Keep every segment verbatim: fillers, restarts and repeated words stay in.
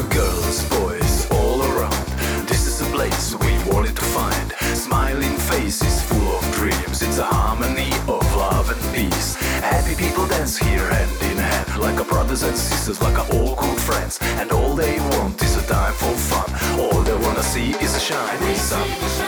Girls, boys, all around. This is a place we wanted to find. Smiling faces full of dreams. It's a harmony of love and peace. Happy people dance here hand in hand, like a brothers and sisters, like a all good friends. And all they want is a time for fun. All they wanna see is a shining sun.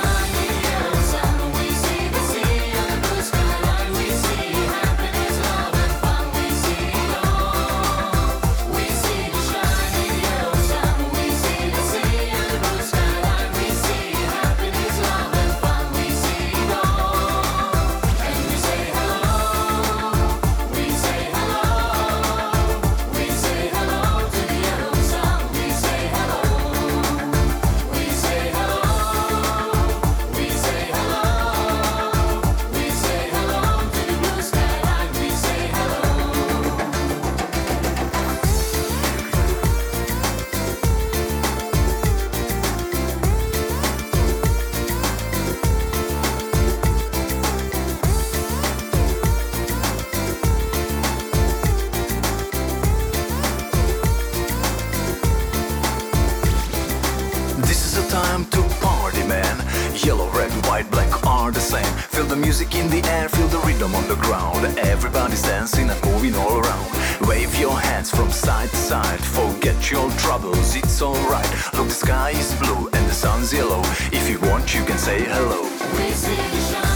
Time to party, man. Yellow, red, white, black are the same. Feel the music in the air, feel the rhythm on the ground. Everybody's dancing and moving all around. Wave your hands from side to side. Forget your troubles, it's alright. Look, the sky is blue and the sun's yellow. If you want, you can say hello. We see the shine.